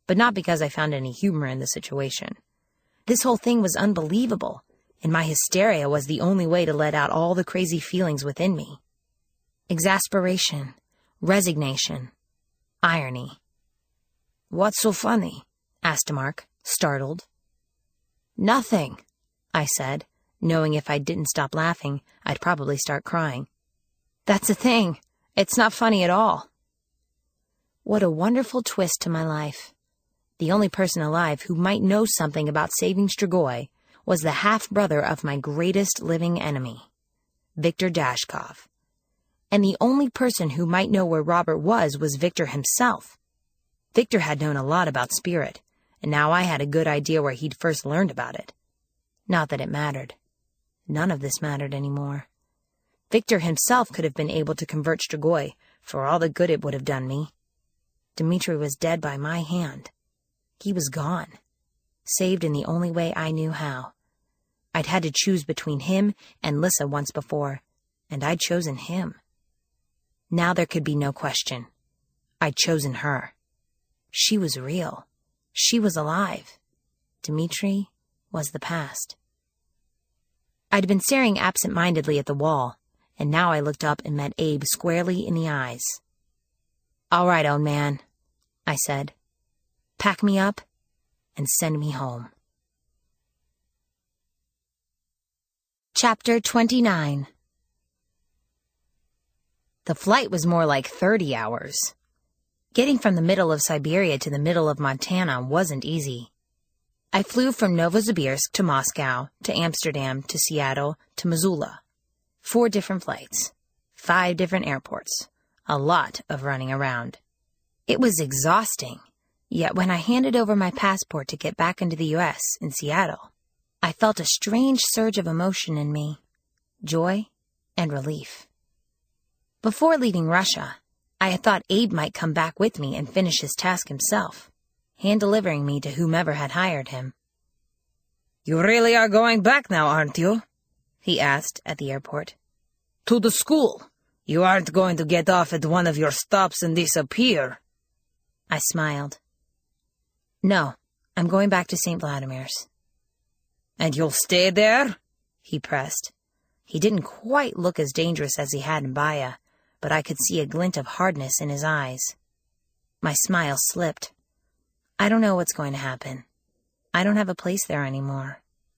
but not because I found any humor in the situation. This whole thing was unbelievable, and my hysteria was the only way to let out all the crazy feelings within me. Exasperation, resignation, irony. "What's so funny?" asked Mark, startled. "Nothing," I said, knowing if I didn't stop laughing, I'd probably start crying. "That's the thing. It's not funny at all." What a wonderful twist to my life. The only person alive who might know something about saving Strigoi was the half-brother of my greatest living enemy, Viktor Dashkov. And the only person who might know where Robert was Viktor himself. Viktor had known a lot about spirit, and now I had a good idea where he'd first learned about it. Not that it mattered. None of this mattered anymore. Viktor himself could have been able to convert Strigoi for all the good it would have done me. Dmitri was dead by my hand. He was gone. Saved in the only way I knew how. I'd had to choose between him and Lissa once before, and I'd chosen him. Now there could be no question. I'd chosen her. She was real. She was alive. Dmitri was the past. I'd been staring absent-mindedly at the wall, and now I looked up and met Abe squarely in the eyes. "All right, old man," I said. "Pack me up and send me home." Chapter 29. The flight was more like 30 hours. Getting from the middle of Siberia to the middle of Montana wasn't easy. I flew from Novosibirsk to Moscow, to Amsterdam, to Seattle, to Missoula. 4 different flights, 5 different airports, a lot of running around. It was exhausting, yet when I handed over my passport to get back into the U.S. in Seattle, I felt a strange surge of emotion in me, joy and relief. Before leaving Russia, I had thought Abe might come back with me and finish his task himself, hand-delivering me to whomever had hired him. "You really are going back now, aren't you?" he asked at the airport. "To the school. You aren't going to get off at one of your stops and disappear." I smiled. "No, I'm going back to St. Vladimir's." "And you'll stay there?" he pressed. He didn't quite look as dangerous as he had in Baya, but I could see a glint of hardness in his eyes. My smile slipped. "I don't know what's going to happen. I don't have a place there anymore."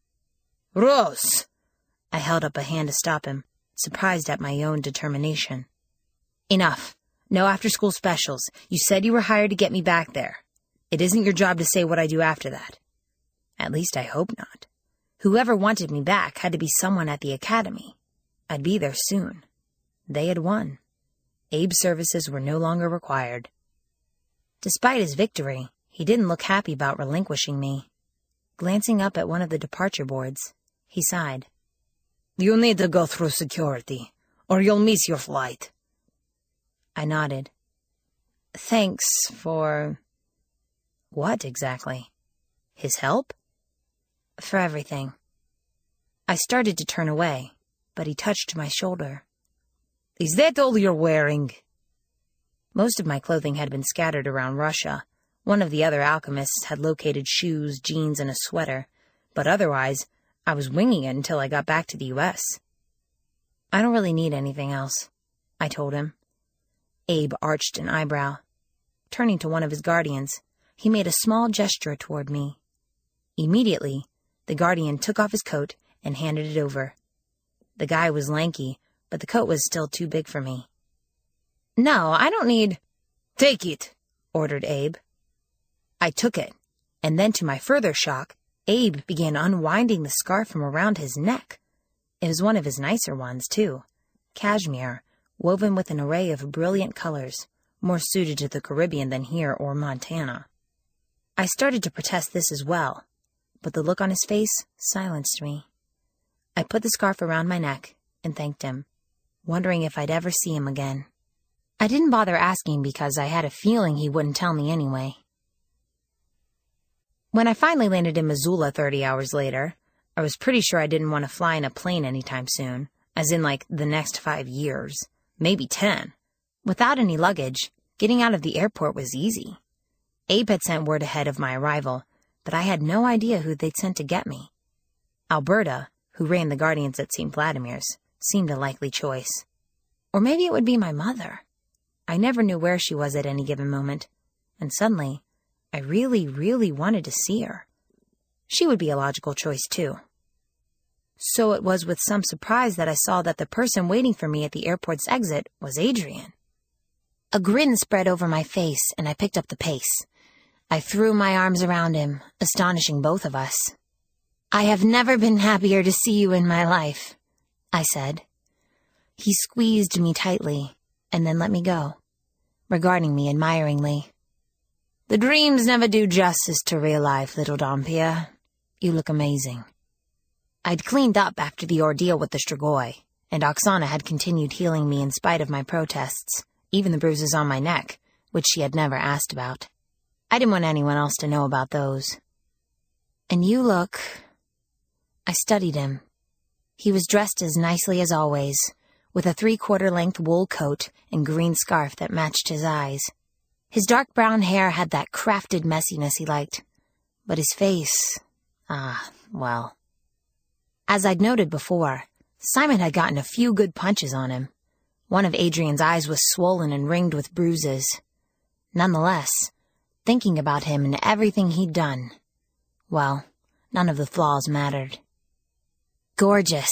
"Rose!" I held up a hand to stop him, surprised at my own determination. "Enough. No after-school specials. You said you were hired to get me back there. It isn't your job to say what I do after that. At least I hope not. Whoever wanted me back had to be someone at the academy. I'd be there soon. They had won. Abe's services were no longer required." Despite his victory, he didn't look happy about relinquishing me. Glancing up at one of the departure boards, he sighed. "You need to go through security, or you'll miss your flight." I nodded. "Thanks for..." What exactly? His help? "For everything." I started to turn away, but he touched my shoulder. "Is that all you're wearing?" Most of my clothing had been scattered around Russia. One of the other alchemists had located shoes, jeans, and a sweater, but otherwise, I was winging it until I got back to the U.S. "I don't really need anything else," I told him. Abe arched an eyebrow. Turning to one of his guardians, he made a small gesture toward me. Immediately, the guardian took off his coat and handed it over. The guy was lanky, but the coat was still too big for me. "No, I don't need..." "Take it," ordered Abe. I took it, and then to my further shock, Abe began unwinding the scarf from around his neck. It was one of his nicer ones, too. Cashmere, woven with an array of brilliant colors, more suited to the Caribbean than here or Montana. I started to protest this as well, but the look on his face silenced me. I put the scarf around my neck and thanked him, wondering if I'd ever see him again. I didn't bother asking because I had a feeling he wouldn't tell me anyway. When I finally landed in Missoula 30 hours later, I was pretty sure I didn't want to fly in a plane anytime soon, as in like the next 5 years, maybe 10. Without any luggage, getting out of the airport was easy. Abe had sent word ahead of my arrival, but I had no idea who they'd sent to get me. Alberta, who ran the Guardians at St. Vladimir's, seemed a likely choice. Or maybe it would be my mother. I never knew where she was at any given moment, and suddenly, I really, really wanted to see her. She would be a logical choice, too. So it was with some surprise that I saw that the person waiting for me at the airport's exit was Adrian. A grin spread over my face, and I picked up the pace. I threw my arms around him, astonishing both of us. "I have never been happier to see you in my life," I said. He squeezed me tightly, and then let me go, regarding me admiringly. "The dreams never do justice to real life, little Dhampir. You look amazing." I'd cleaned up after the ordeal with the Strigoi, and Oksana had continued healing me in spite of my protests, even the bruises on my neck, which she had never asked about. I didn't want anyone else to know about those. "And you look—" I studied him. He was dressed as nicely as always, with a 3/4-length wool coat and green scarf that matched his eyes. His dark brown hair had that crafted messiness he liked, but his face, well. As I'd noted before, Simon had gotten a few good punches on him. One of Adrian's eyes was swollen and ringed with bruises. Nonetheless, thinking about him and everything he'd done, well, none of the flaws mattered. "Gorgeous."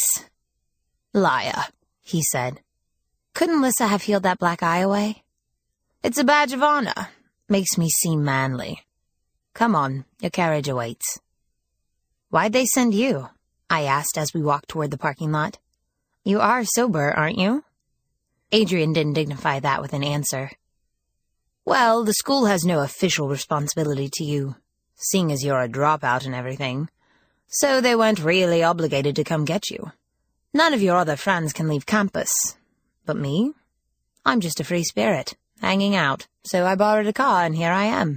"Liar," he said. "Couldn't Lissa have healed that black eye away?" "It's a badge of honor. Makes me seem manly. Come on, your carriage awaits." "Why'd they send you?" I asked as we walked toward the parking lot. "You are sober, aren't you?" Adrian didn't dignify that with an answer. "Well, the school has no official responsibility to you, seeing as you're a dropout and everything, so they weren't really obligated to come get you. None of your other friends can leave campus. But me? I'm just a free spirit, hanging out, so I borrowed a car and here I am."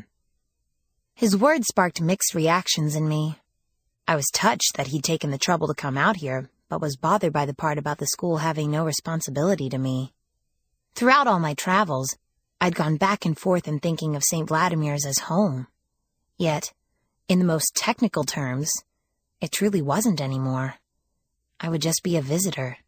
His words sparked mixed reactions in me. I was touched that he'd taken the trouble to come out here, but was bothered by the part about the school having no responsibility to me. Throughout all my travels, I'd gone back and forth in thinking of St. Vladimir's as home. Yet, in the most technical terms, it truly wasn't anymore. I would just be a visitor.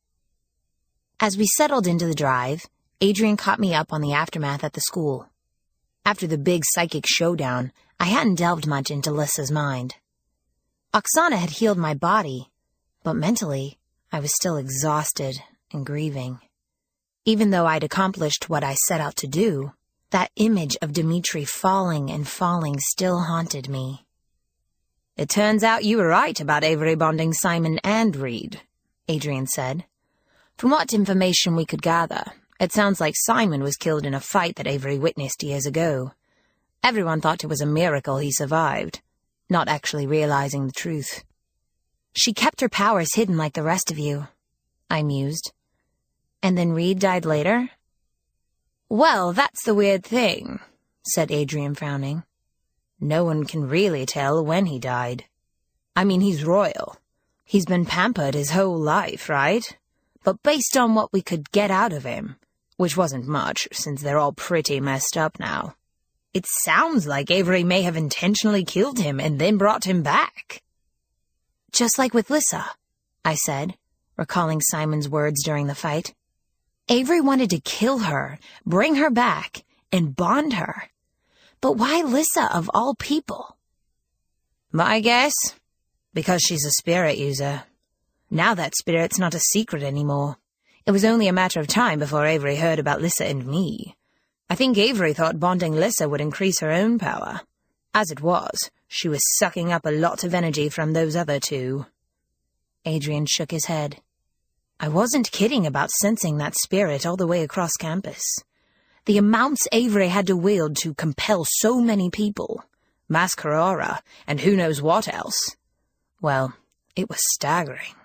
As we settled into the drive, Adrian caught me up on the aftermath at the school. After the big psychic showdown, I hadn't delved much into Lissa's mind. Oksana had healed my body, but mentally, I was still exhausted and grieving. Even though I'd accomplished what I set out to do, that image of Dimitri falling and falling still haunted me. "It turns out you were right about Avery bonding Simon and Reed," Adrian said. "From what information we could gather, it sounds like Simon was killed in a fight that Avery witnessed years ago. Everyone thought it was a miracle he survived, not actually realizing the truth." "She kept her powers hidden like the rest of you," I mused. "And then Reed died later?" "Well, that's the weird thing," said Adrian, frowning. "No one can really tell when he died. I mean, he's royal. He's been pampered his whole life, right? But based on what we could get out of him, which wasn't much since they're all pretty messed up now, it sounds like Avery may have intentionally killed him and then brought him back." "Just like with Lissa," I said, recalling Simon's words during the fight. "Avery wanted to kill her, bring her back, and bond her. But why Lissa of all people?" "My guess? Because she's a spirit user. Now that spirit's not a secret anymore. It was only a matter of time before Avery heard about Lissa and me. I think Avery thought bonding Lissa would increase her own power. As it was, she was sucking up a lot of energy from those other two." Adrian shook his head. "I wasn't kidding about sensing that spirit all the way across campus. The amounts Avery had to wield to compel so many people, Masquerora, and who knows what else. Well, it was staggering."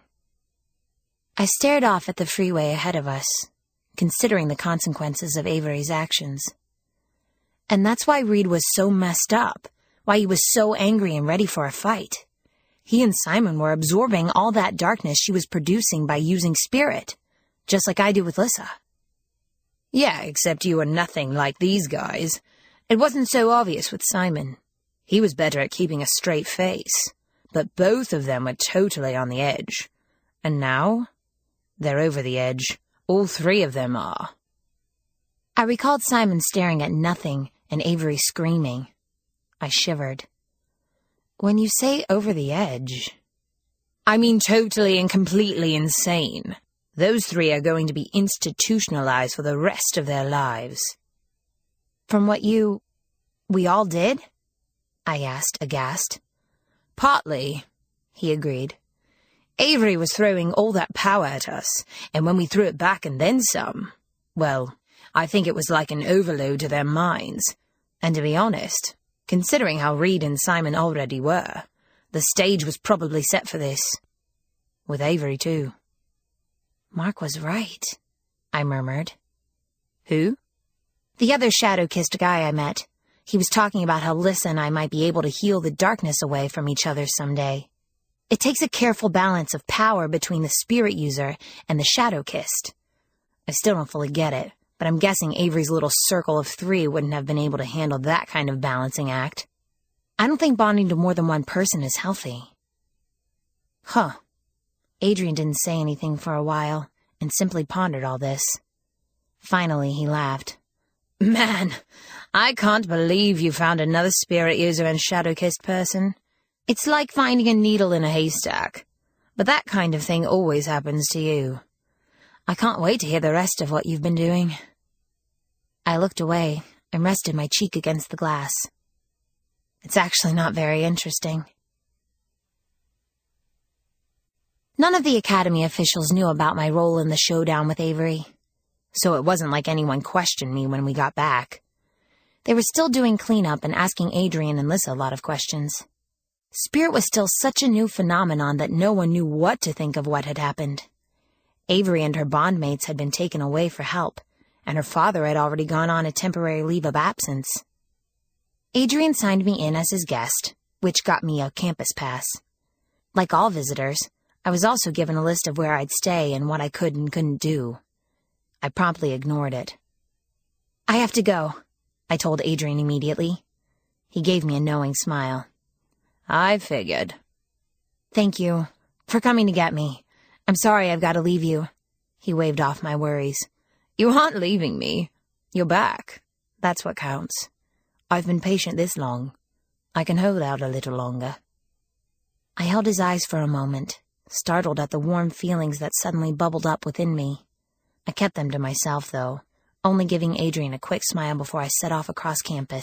I stared off at the freeway ahead of us, considering the consequences of Avery's actions. And that's why Reed was so messed up, why he was so angry and ready for a fight. He and Simon were absorbing all that darkness she was producing by using spirit, just like I do with Lissa. "Yeah, except you were nothing like these guys. It wasn't so obvious with Simon. He was better at keeping a straight face, but both of them were totally on the edge. And now, they're over the edge. All three of them are. I recalled Simon staring at nothing and Avery screaming. I shivered. When you say over the edge, I mean totally and completely insane. Those three are going to be institutionalized for the rest of their lives. From what we all did? I asked, aghast. Partly, he agreed. Avery was throwing all that power at us, and when we threw it back and then some, well, I think it was like an overload to their minds. And to be honest, considering how Reed and Simon already were, the stage was probably set for this. With Avery, too. Mark was right, I murmured. Who? The other shadow-kissed guy I met. He was talking about how Lissa and I might be able to heal the darkness away from each other someday. It takes a careful balance of power between the spirit user and the shadow-kissed. I still don't fully get it, but I'm guessing Avery's little circle of three wouldn't have been able to handle that kind of balancing act. I don't think bonding to more than one person is healthy. Huh. Adrian didn't say anything for a while and simply pondered all this. Finally, he laughed. Man, I can't believe you found another spirit user and shadow-kissed person. It's like finding a needle in a haystack. But that kind of thing always happens to you. I can't wait to hear the rest of what you've been doing. I looked away and rested my cheek against the glass. It's actually not very interesting. None of the Academy officials knew about my role in the showdown with Avery, so it wasn't like anyone questioned me when we got back. They were still doing cleanup and asking Adrian and Lissa a lot of questions. Spirit was still such a new phenomenon that no one knew what to think of what had happened. Avery and her bondmates had been taken away for help, and her father had already gone on a temporary leave of absence. Adrian signed me in as his guest, which got me a campus pass. Like all visitors, I was also given a list of where I'd stay and what I could and couldn't do. I promptly ignored it. I have to go, I told Adrian immediately. He gave me a knowing smile. I figured. Thank you for coming to get me. I'm sorry I've got to leave you. He waved off my worries. You aren't leaving me. You're back. That's what counts. I've been patient this long. I can hold out a little longer. I held his eyes for a moment, startled at the warm feelings that suddenly bubbled up within me. I kept them to myself, though, only giving Adrian a quick smile before I set off across campus.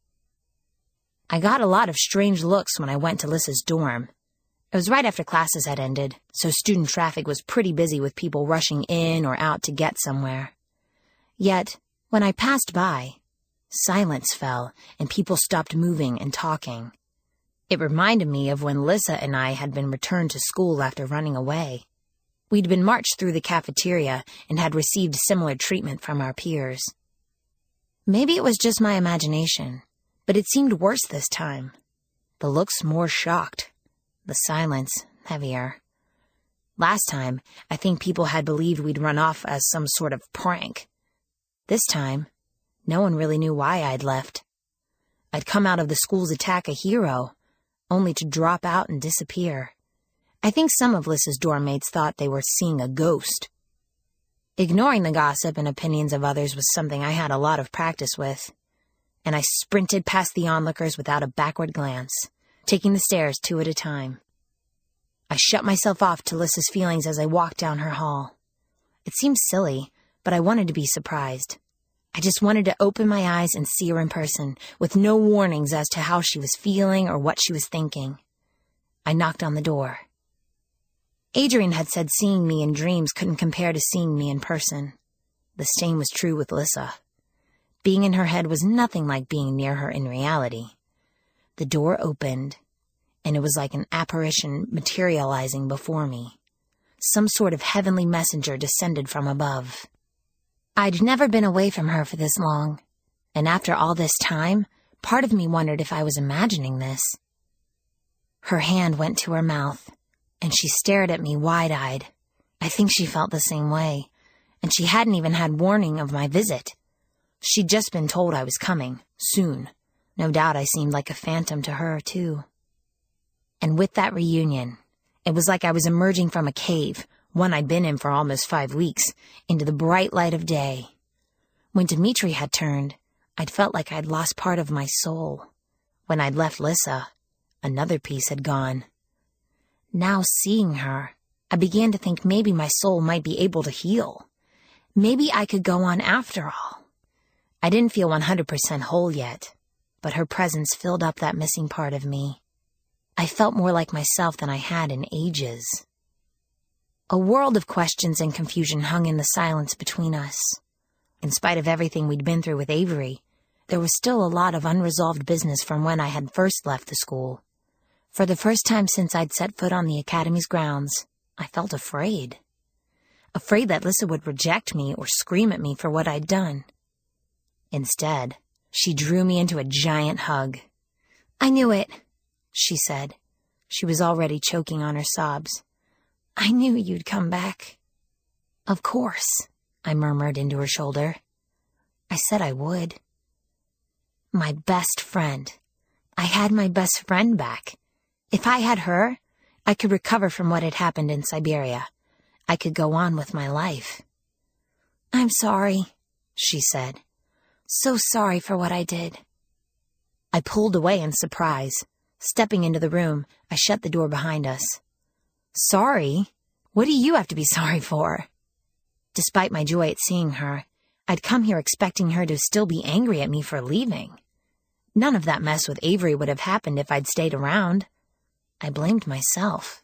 I got a lot of strange looks when I went to Lissa's dorm. It was right after classes had ended, so student traffic was pretty busy with people rushing in or out to get somewhere. Yet, when I passed by, silence fell and people stopped moving and talking. It reminded me of when Lissa and I had been returned to school after running away. We'd been marched through the cafeteria and had received similar treatment from our peers. Maybe it was just my imagination, but it seemed worse this time. The looks more shocked, the silence heavier. Last time, I think people had believed we'd run off as some sort of prank. This time, no one really knew why I'd left. I'd come out of the school's attack a hero, only to drop out and disappear. I think some of Lissa's dorm mates thought they were seeing a ghost. Ignoring the gossip and opinions of others was something I had a lot of practice with, and I sprinted past the onlookers without a backward glance, taking the stairs 2 at a time. I shut myself off to Lissa's feelings as I walked down her hall. It seemed silly, but I wanted to be surprised. I just wanted to open my eyes and see her in person, with no warnings as to how she was feeling or what she was thinking. I knocked on the door. Adrian had said seeing me in dreams couldn't compare to seeing me in person. The same was true with Lissa. Being in her head was nothing like being near her in reality. The door opened, and it was like an apparition materializing before me. Some sort of heavenly messenger descended from above. I'd never been away from her for this long, and after all this time, part of me wondered if I was imagining this. Her hand went to her mouth, and she stared at me wide-eyed. I think she felt the same way, and she hadn't even had warning of my visit. She'd just been told I was coming, soon. No doubt I seemed like a phantom to her, too. And with that reunion, it was like I was emerging from a cave, one I'd been in for almost 5 weeks, into the bright light of day. When Dimitri had turned, I'd felt like I'd lost part of my soul. When I'd left Lissa, another piece had gone. Now seeing her, I began to think maybe my soul might be able to heal. Maybe I could go on after all. I didn't feel 100% whole yet, but her presence filled up that missing part of me. I felt more like myself than I had in ages. A world of questions and confusion hung in the silence between us. In spite of everything we'd been through with Avery, there was still a lot of unresolved business from when I had first left the school. For the first time since I'd set foot on the academy's grounds, I felt afraid. Afraid that Lissa would reject me or scream at me for what I'd done. Instead, she drew me into a giant hug. "I knew it," she said. She was already choking on her sobs. "I knew you'd come back." "Of course," I murmured into her shoulder. "I said I would." My best friend. I had my best friend back. If I had her, I could recover from what had happened in Siberia. I could go on with my life. "I'm sorry," she said. "So sorry for what I did." I pulled away in surprise. Stepping into the room, I shut the door behind us. "Sorry? What do you have to be sorry for?" Despite my joy at seeing her, I'd come here expecting her to still be angry at me for leaving. None of that mess with Avery would have happened if I'd stayed around. I blamed myself.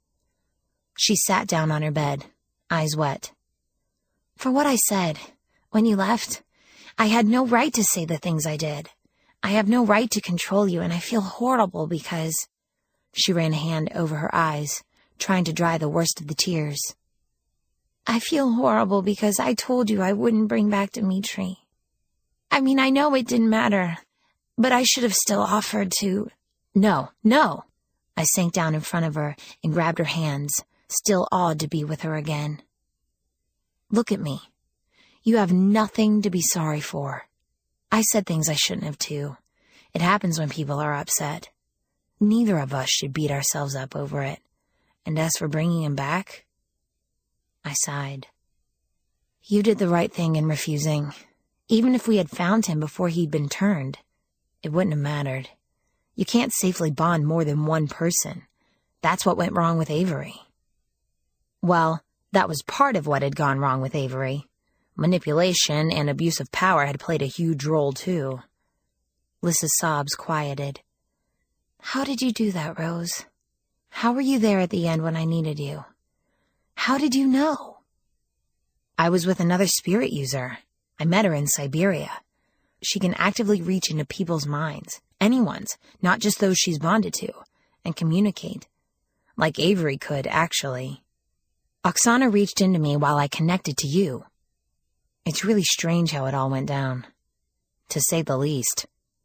She sat down on her bed, eyes wet. "For what I said, when you left, I had no right to say the things I did. I have no right to control you, and I feel horrible because—" She ran a hand over her eyes, trying to dry the worst of the tears. "I feel horrible because I told you I wouldn't bring back Dimitri. I mean, I know it didn't matter, but I should have still offered to—" No. I sank down in front of her and grabbed her hands, still awed to be with her again. "Look at me. You have nothing to be sorry for. I said things I shouldn't have, too. It happens when people are upset. Neither of us should beat ourselves up over it. And as for bringing him back..." I sighed. "You did the right thing in refusing. Even if we had found him before he'd been turned, it wouldn't have mattered. You can't safely bond more than one person. That's what went wrong with Avery." Well, that was part of what had gone wrong with Avery. Manipulation and abuse of power had played a huge role, too. Lissa's sobs quieted. "How did you do that, Rose? How were you there at the end when I needed you? How did you know?" "I was with another spirit user. I met her in Siberia. She can actively reach into people's minds, anyone's, not just those she's bonded to, and communicate. Like Avery could, actually. Oksana reached into me while I connected to you. It's really strange how it all went down, to say the least."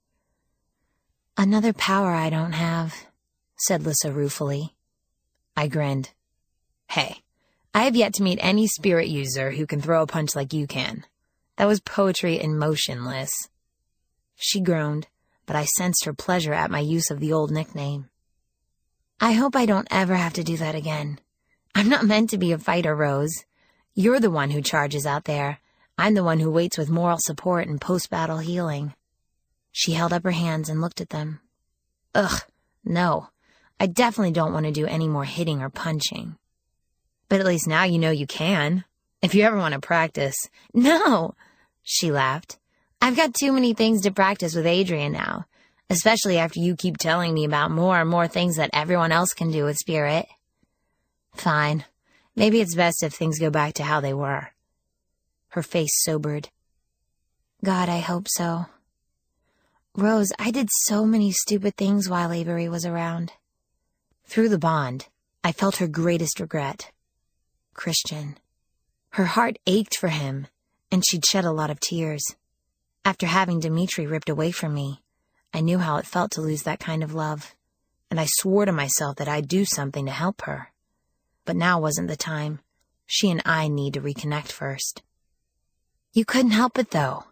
"Another power I don't have," said Lissa ruefully. I grinned. "Hey, I have yet to meet any spirit user who can throw a punch like you can. That was poetry in motion, Liz." She groaned, but I sensed her pleasure at my use of the old nickname. "I hope I don't ever have to do that again. I'm not meant to be a fighter, Rose. You're the one who charges out there. I'm the one who waits with moral support and post-battle healing." She held up her hands and looked at them. "Ugh, no. I definitely don't want to do any more hitting or punching." "But at least now you know you can. If you ever want to practice." "No," she laughed. "I've got too many things to practice with Adrian now, especially after you keep telling me about more and more things that everyone else can do with spirit." "Fine. Maybe it's best if things go back to how they were." Her face sobered. "God, I hope so. Rose, I did so many stupid things while Avery was around." Through the bond, I felt her greatest regret. Christian. Her heart ached for him, and she'd shed a lot of tears. After having Dimitri ripped away from me, I knew how it felt to lose that kind of love, and I swore to myself that I'd do something to help her. But now wasn't the time. She and I need to reconnect first. "You couldn't help it, though,"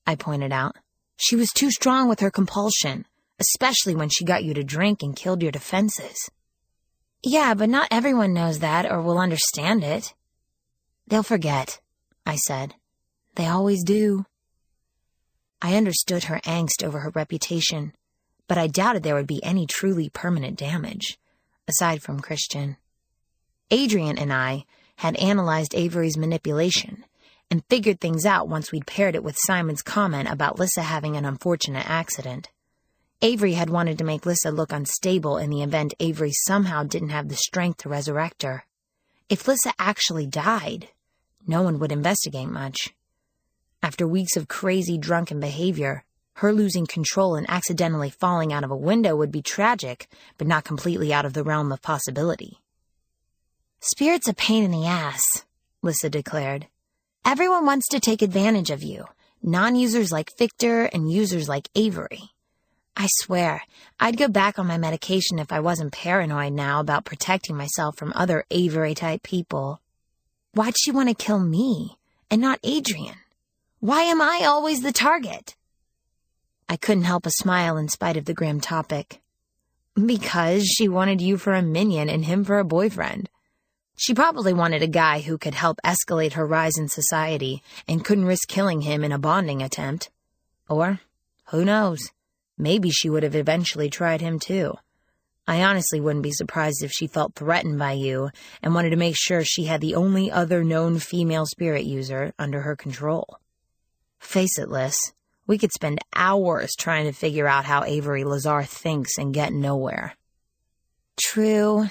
I pointed out. She was too strong with her compulsion, especially when she got you to drink and killed your defenses. Yeah, but not everyone knows that or will understand it. They'll forget, I said. They always do. I understood her angst over her reputation, but I doubted there would be any truly permanent damage, aside from Christian. Adrian and I had analyzed Avery's manipulation and figured things out once we'd paired it with Simon's comment about Lissa having an unfortunate accident. Avery had wanted to make Lissa look unstable in the event Avery somehow didn't have the strength to resurrect her. If Lissa actually died, no one would investigate much. After weeks of crazy drunken behavior, her losing control and accidentally falling out of a window would be tragic, but not completely out of the realm of possibility. Spirit's a pain in the ass, Lissa declared. Everyone wants to take advantage of you, non-users like Victor and users like Avery. I swear, I'd go back on my medication if I wasn't paranoid now about protecting myself from other Avery-type people. Why'd she want to kill me, and not Adrian? Why am I always the target? I couldn't help a smile in spite of the grim topic. Because she wanted you for a minion and him for a boyfriend. She probably wanted a guy who could help escalate her rise in society and couldn't risk killing him in a bonding attempt. Or, who knows, maybe she would have eventually tried him too. I honestly wouldn't be surprised if she felt threatened by you and wanted to make sure she had the only other known female spirit user under her control. Face it, Liz, we could spend hours trying to figure out how Avery Lazar thinks and get nowhere. True.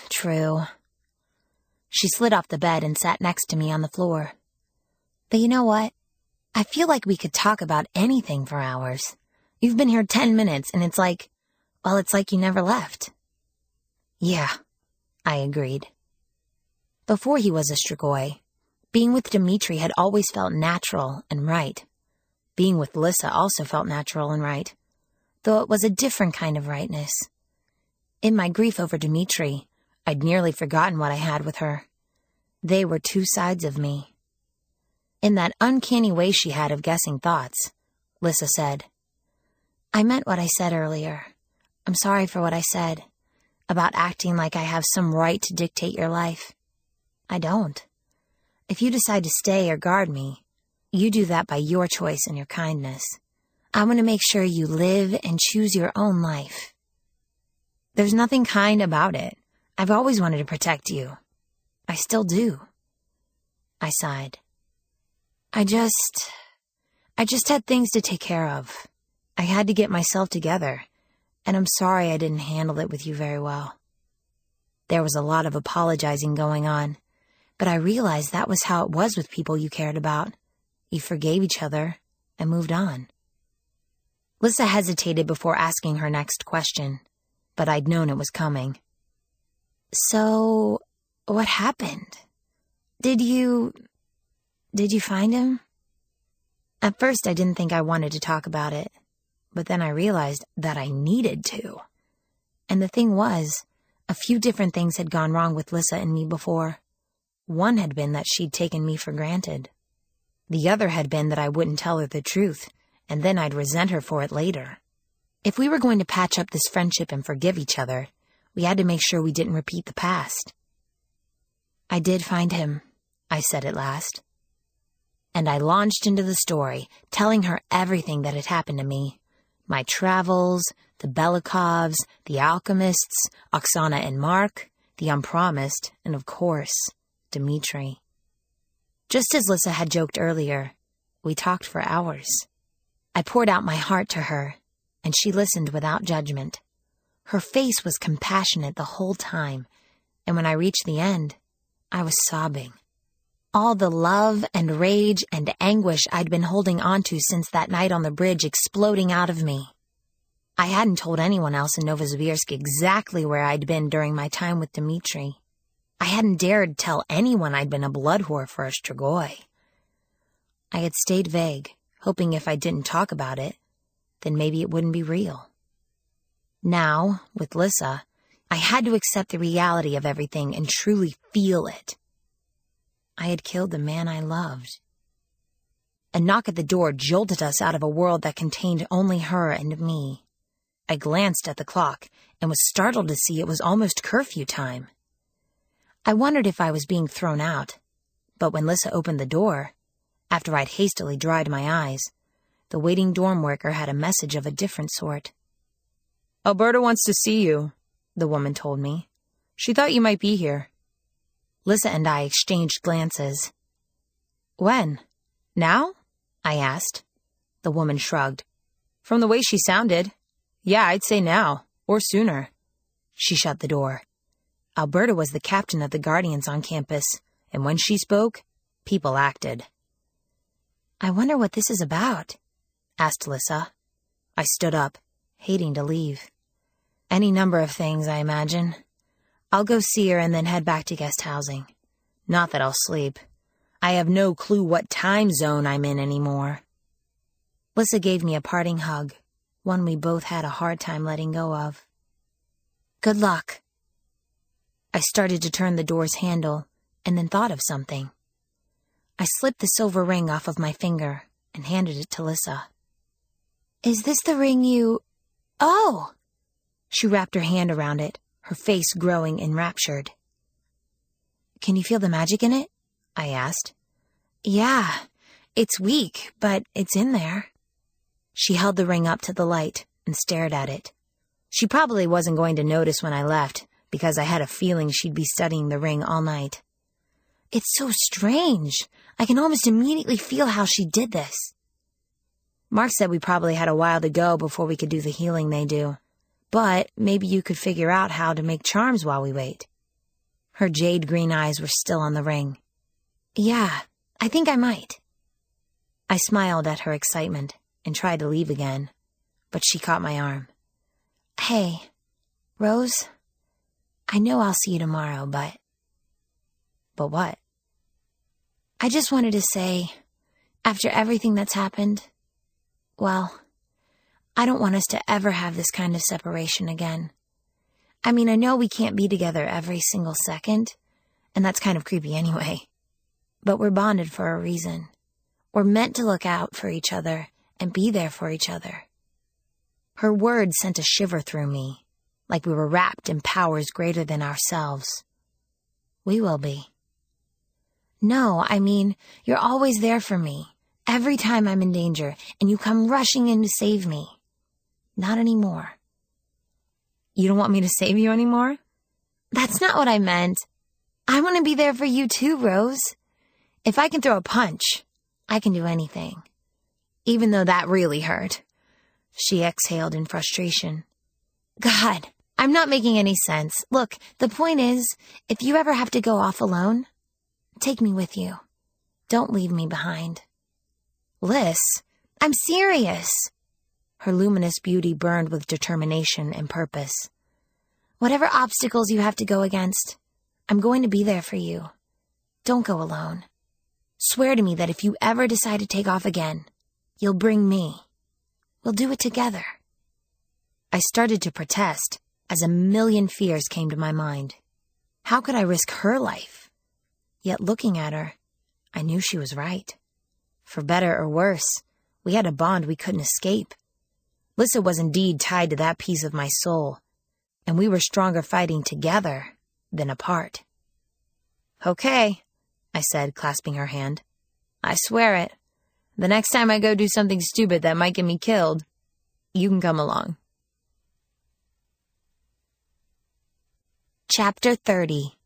She slid off the bed and sat next to me on the floor. But you know what? I feel like we could talk about anything for hours. You've been here 10 minutes and it's like you never left. Yeah, I agreed. Before he was a Strigoi, being with Dimitri had always felt natural and right. Being with Lissa also felt natural and right, though it was a different kind of rightness. In my grief over Dimitri, I'd nearly forgotten what I had with her. They were two sides of me. In that uncanny way she had of guessing thoughts, Lissa said, I meant what I said earlier. I'm sorry for what I said, about acting like I have some right to dictate your life. I don't. If you decide to stay or guard me, you do that by your choice and your kindness. I want to make sure you live and choose your own life. There's nothing kind about it. I've always wanted to protect you. I still do. I sighed. I just had things to take care of. I had to get myself together, and I'm sorry I didn't handle it with you very well. There was a lot of apologizing going on, but I realized that was how it was with people you cared about. You forgave each other and moved on. Lissa hesitated before asking her next question, but I'd known it was coming. So, what happened? Did you find him? At first, I didn't think I wanted to talk about it, but then I realized that I needed to. And the thing was, a few different things had gone wrong with Lissa and me before. One had been that she'd taken me for granted. The other had been that I wouldn't tell her the truth, and then I'd resent her for it later. If we were going to patch up this friendship and forgive each other, we had to make sure we didn't repeat the past. I did find him, I said at last. And I launched into the story, telling her everything that had happened to me. My travels, the Belikovs, the alchemists, Oksana and Mark, the unpromised, and of course, Dimitri. Just as Lissa had joked earlier, we talked for hours. I poured out my heart to her, and she listened without judgment. Her face was compassionate the whole time, and when I reached the end, I was sobbing. All the love and rage and anguish I'd been holding onto since that night on the bridge exploding out of me. I hadn't told anyone else in Novosibirsk exactly where I'd been during my time with Dimitri. I hadn't dared tell anyone I'd been a blood whore for a Strigoi. I had stayed vague, hoping if I didn't talk about it, then maybe it wouldn't be real. Now, with Lissa, I had to accept the reality of everything and truly feel it. I had killed the man I loved. A knock at the door jolted us out of a world that contained only her and me. I glanced at the clock and was startled to see it was almost curfew time. I wondered if I was being thrown out, but when Lissa opened the door, after I'd hastily dried my eyes, the waiting dorm worker had a message of a different sort. "Alberta wants to see you," the woman told me. "She thought you might be here." Lissa and I exchanged glances. "When? Now?" I asked. The woman shrugged. "From the way she sounded, yeah, I'd say now, or sooner." She shut the door. Alberta was the captain of the Guardians on campus, and when she spoke, people acted. "I wonder what this is about," asked Lissa. I stood up, hating to leave. "Any number of things, I imagine. I'll go see her and then head back to guest housing. Not that I'll sleep. I have no clue what time zone I'm in anymore." Lissa gave me a parting hug, one we both had a hard time letting go of. "Good luck." I started to turn the door's handle and then thought of something. I slipped the silver ring off of my finger and handed it to Lissa. "Is this the ring you... Oh!" She wrapped her hand around it, her face growing enraptured. "Can you feel the magic in it?" I asked. "Yeah, it's weak, but it's in there." She held the ring up to the light and stared at it. She probably wasn't going to notice when I left, because I had a feeling she'd be studying the ring all night. "It's so strange. I can almost immediately feel how she did this." Mark said we probably had a while to go before we could do the healing they do, but maybe you could figure out how to make charms while we wait. Her jade green eyes were still on the ring. "Yeah, I think I might." I smiled at her excitement and tried to leave again, but she caught my arm. "Hey, Rose, I know I'll see you tomorrow, but..." "But what?" "I just wanted to say, after everything that's happened, well, I don't want us to ever have this kind of separation again. I mean, I know we can't be together every single second, and that's kind of creepy anyway. But we're bonded for a reason. We're meant to look out for each other and be there for each other." Her words sent a shiver through me, like we were wrapped in powers greater than ourselves. "We will be." "No, I mean, you're always there for me, every time I'm in danger, and you come rushing in to save me. Not anymore." "You don't want me to save you anymore?" "That's not what I meant. I want to be there for you too, Rose. If I can throw a punch, I can do anything. Even though that really hurt." She exhaled in frustration. "God, I'm not making any sense. Look, the point is, if you ever have to go off alone, take me with you. Don't leave me behind." "Liz, I'm serious." Her luminous beauty burned with determination and purpose. "Whatever obstacles you have to go against, I'm going to be there for you. Don't go alone. Swear to me that if you ever decide to take off again, you'll bring me. We'll do it together." I started to protest as a million fears came to my mind. How could I risk her life? Yet looking at her, I knew she was right. For better or worse, we had a bond we couldn't escape. Lissa was indeed tied to that piece of my soul, and we were stronger fighting together than apart. "Okay," I said, clasping her hand. "I swear it. The next time I go do something stupid that might get me killed, you can come along." Chapter 30.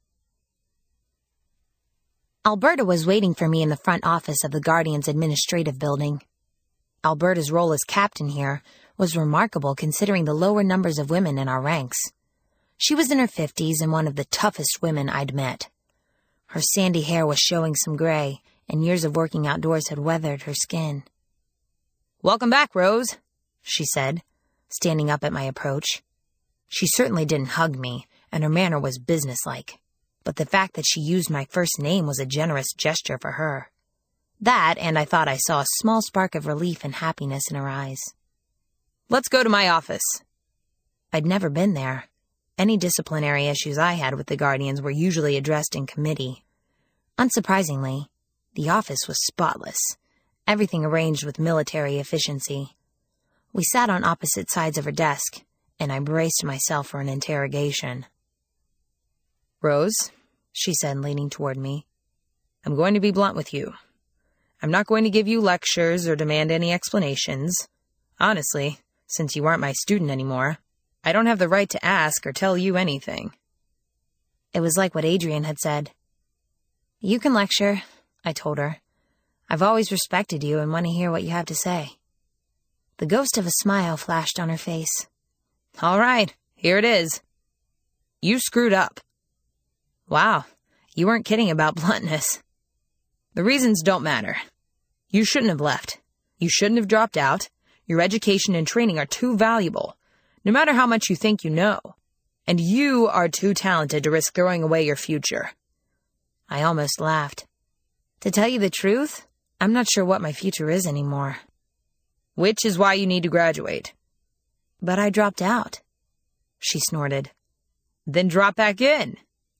Alberta was waiting for me in the front office of the Guardian's administrative building. Alberta's role as captain here was remarkable considering the lower numbers of women in our ranks. She was in her 50s and one of the toughest women I'd met. Her sandy hair was showing some gray, and years of working outdoors had weathered her skin. "Welcome back, Rose," she said, standing up at my approach. She certainly didn't hug me, and her manner was businesslike, but the fact that she used my first name was a generous gesture for her. That, and I thought I saw a small spark of relief and happiness in her eyes. "Let's go to my office." I'd never been there. Any disciplinary issues I had with the Guardians were usually addressed in committee. Unsurprisingly, the office was spotless, everything arranged with military efficiency. We sat on opposite sides of her desk, and I braced myself for an interrogation. "Rose," she said, leaning toward me, "I'm going to be blunt with you. I'm not going to give you lectures or demand any explanations. Honestly, since you aren't my student anymore, I don't have the right to ask or tell you anything." It was like what Adrian had said. "You can lecture," I told her. "I've always respected you and want to hear what you have to say." The ghost of a smile flashed on her face. "All right, here it is. You screwed up." "Wow, you weren't kidding about bluntness." "The reasons don't matter. You shouldn't have left. You shouldn't have dropped out. Your education and training are too valuable, no matter how much you think you know. And you are too talented to risk throwing away your future." I almost laughed. To tell you the truth, I'm not sure what my future is anymore. "Which is why you need to graduate." "But I dropped out." She snorted. "Then drop back in."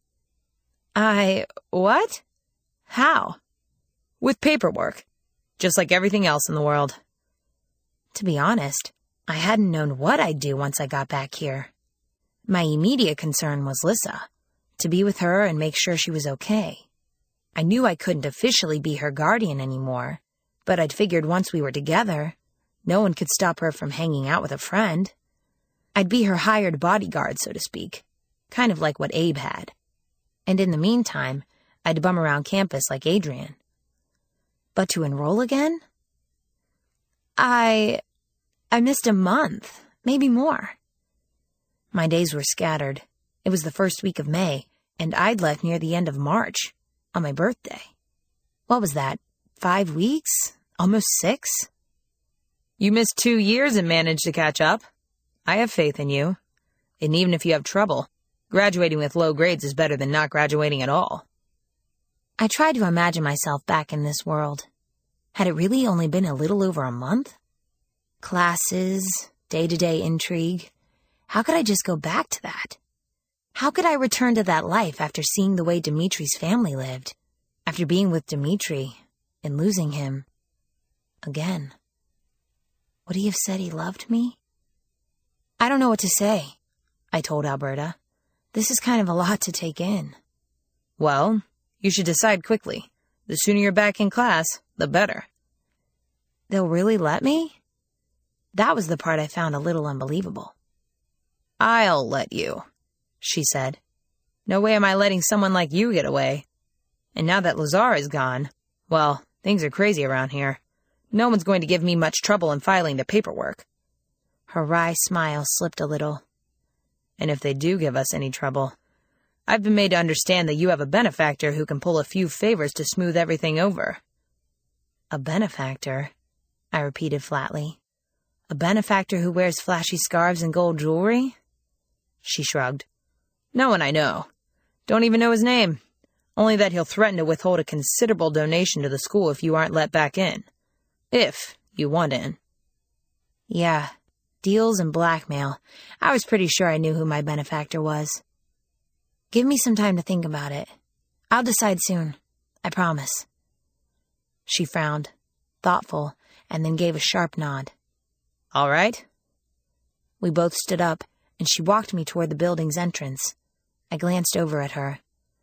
What? How?" "With paperwork. Just like everything else in the world." To be honest, I hadn't known what I'd do once I got back here. My immediate concern was Lissa, to be with her and make sure she was okay. I knew I couldn't officially be her guardian anymore, but I'd figured once we were together, no one could stop her from hanging out with a friend. I'd be her hired bodyguard, so to speak, kind of like what Abe had. And in the meantime, I'd bum around campus like Adrian. But to enroll again? I missed a month, maybe more. My days were scattered. It was the first week of May, and I'd left near the end of March, on my birthday. What was that, 5 weeks? Almost 6? "You missed 2 years and managed to catch up. I have faith in you. And even if you have trouble, graduating with low grades is better than not graduating at all." I tried to imagine myself back in this world. Had it really only been a little over a month? Classes, day-to-day intrigue. How could I just go back to that? How could I return to that life after seeing the way Dimitri's family lived? After being with Dimitri and losing him again? Would he have said he loved me? I don't know what to say, I told Alberta. This is kind of a lot to take in. "Well, you should decide quickly. The sooner you're back in class, the better." They'll really let me? That was the part I found a little unbelievable. "I'll let you," she said. "No way am I letting someone like you get away. And now that Lazar is gone, well, things are crazy around here. No one's going to give me much trouble in filing the paperwork." Her wry smile slipped a little. "And if they do give us any trouble, I've been made to understand that you have a benefactor who can pull a few favors to smooth everything over." "A benefactor?" I repeated flatly. "A benefactor who wears flashy scarves and gold jewelry?" She shrugged. "No one I know. Don't even know his name. Only that he'll threaten to withhold a considerable donation to the school if you aren't let back in. If you want in." Yeah, deals and blackmail. I was pretty sure I knew who my benefactor was. "Give me some time to think about it. I'll decide soon. I promise." She frowned, thoughtful, and then gave a sharp nod. "All right." We both stood up, and she walked me toward the building's entrance. I glanced over at her.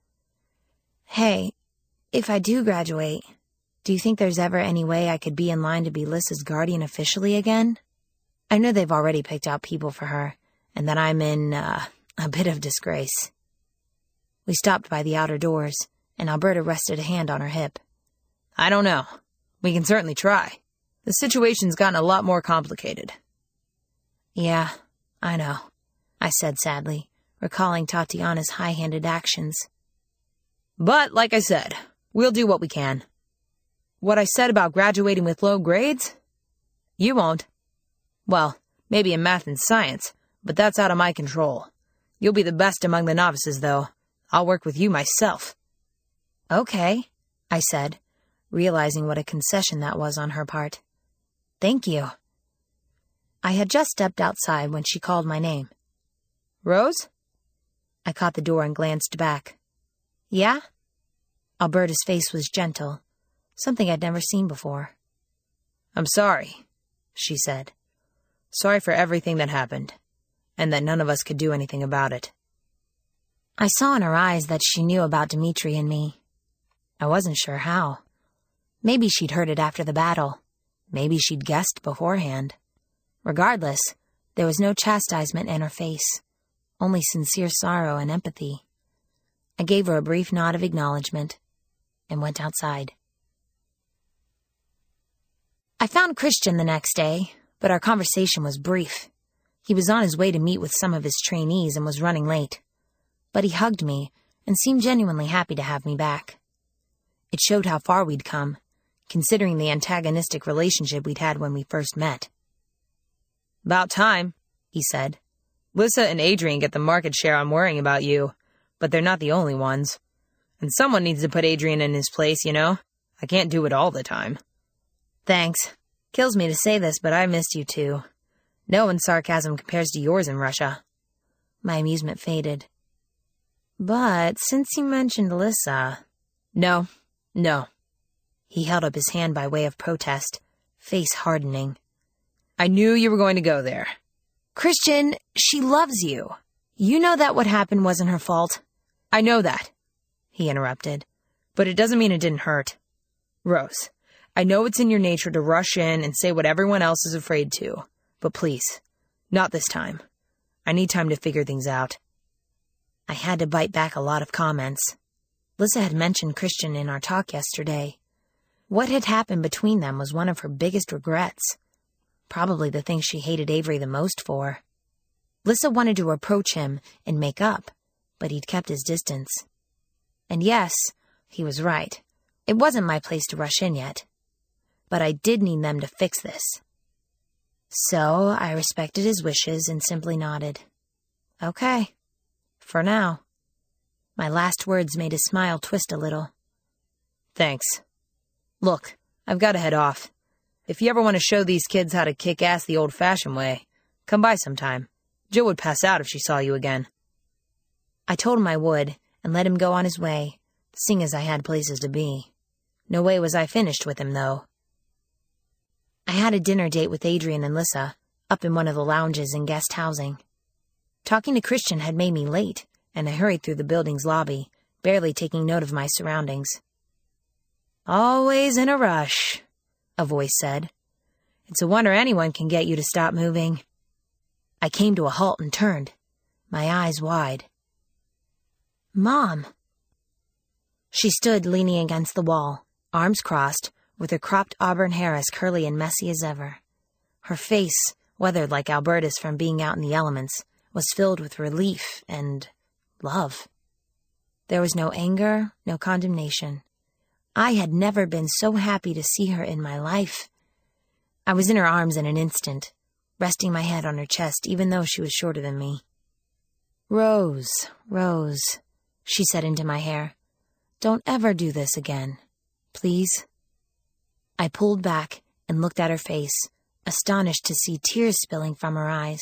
"Hey, if I do graduate, do you think there's ever any way I could be in line to be Lissa's guardian officially again? I know they've already picked out people for her, and that I'm in, a bit of disgrace." We stopped by the outer doors, and Alberta rested a hand on her hip. "I don't know. We can certainly try. The situation's gotten a lot more complicated." "Yeah, I know," I said sadly, recalling Tatiana's high-handed actions. "But, like I said, we'll do what we can. What I said about graduating with low grades? You won't. Well, maybe in math and science, but that's out of my control. You'll be the best among the novices, though. I'll work with you myself." "Okay," I said, realizing what a concession that was on her part. "Thank you." I had just stepped outside when she called my name. "Rose?" I caught the door and glanced back. "Yeah?" Alberta's face was gentle, something I'd never seen before. I'm sorry, she said. Sorry for everything that happened, and that none of us could do anything about it. I saw in her eyes that she knew about Dimitri and me. I wasn't sure how. Maybe she'd heard it after the battle. Maybe she'd guessed beforehand. Regardless, there was no chastisement in her face, only sincere sorrow and empathy. I gave her a brief nod of acknowledgement and went outside. I found Christian the next day, but our conversation was brief. He was on his way to meet with some of his trainees and was running late. But he hugged me and seemed genuinely happy to have me back. It showed how far we'd come, considering the antagonistic relationship we'd had when we first met. About time, he said. Lissa and Adrian get the market share on worrying about you, but they're not the only ones. And someone needs to put Adrian in his place, you know? I can't do it all the time. Thanks. Kills me to say this, but I missed you too. No one's sarcasm compares to yours in Russia. My amusement faded. But since you mentioned Lissa... No. He held up his hand by way of protest, face hardening. I knew you were going to go there. Christian, she loves you. You know that what happened wasn't her fault. I know that, he interrupted. But it doesn't mean it didn't hurt. Rose, I know it's in your nature to rush in and say what everyone else is afraid to. But please, not this time. I need time to figure things out. I had to bite back a lot of comments. Lissa had mentioned Christian in our talk yesterday. What had happened between them was one of her biggest regrets. Probably the thing she hated Avery the most for. Lissa wanted to approach him and make up, but he'd kept his distance. And yes, he was right. It wasn't my place to rush in yet. But I did need them to fix this. So I respected his wishes and simply nodded. Okay. For now. My last words made his smile twist a little. Thanks. Look, I've got to head off. If you ever want to show these kids how to kick ass the old-fashioned way, come by sometime. Jill would pass out if she saw you again. I told him I would, and let him go on his way, seeing as I had places to be. No way was I finished with him, though. I had a dinner date with Adrian and Lissa, up in one of the lounges in guest housing. Talking to Christian had made me late, and I hurried through the building's lobby, barely taking note of my surroundings. Always in a rush, a voice said. It's a wonder anyone can get you to stop moving. I came to a halt and turned, my eyes wide. Mom. She stood leaning against the wall, arms crossed, with her cropped auburn hair as curly and messy as ever. Her face, weathered like Alberta's from being out in the elements, was filled with relief and love. There was no anger, no condemnation. I had never been so happy to see her in my life. I was in her arms in an instant, resting my head on her chest even though she was shorter than me. Rose, Rose, she said into my hair. Don't ever do this again, please. I pulled back and looked at her face, astonished to see tears spilling from her eyes.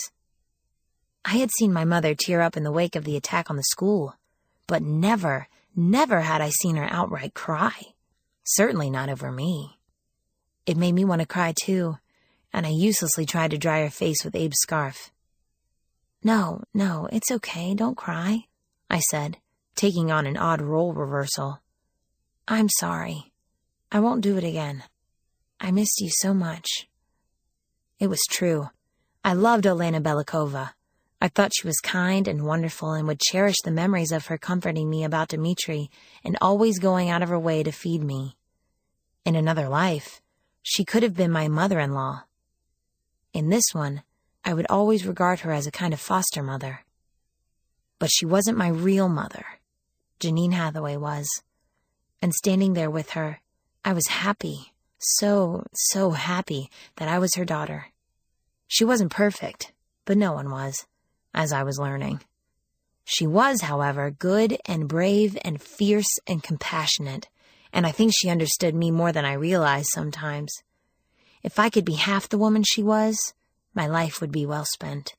I had seen my mother tear up in the wake of the attack on the school, but never had I seen her outright cry. Certainly not over me. It made me want to cry too, and I uselessly tried to dry her face with Abe's scarf. No, it's okay, don't cry, I said, taking on an odd role reversal. I'm sorry. I won't do it again. I missed you so much. It was true. I loved Elena Belikova. I thought she was kind and wonderful and would cherish the memories of her comforting me about Dimitri and always going out of her way to feed me. In another life, she could have been my mother-in-law. In this one, I would always regard her as a kind of foster mother. But she wasn't my real mother. Janine Hathaway was. And standing there with her, I was happy, so happy that I was her daughter. She wasn't perfect, but no one was, as I was learning. She was, however, good and brave and fierce and compassionate, and I think she understood me more than I realized sometimes. If I could be half the woman she was, my life would be well spent.